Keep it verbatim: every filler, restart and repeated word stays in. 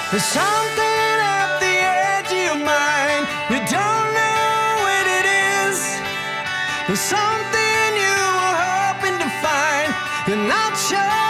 There's something at the edge of your mind. You don't know what it is. There's something you were hoping to find. You're not sure.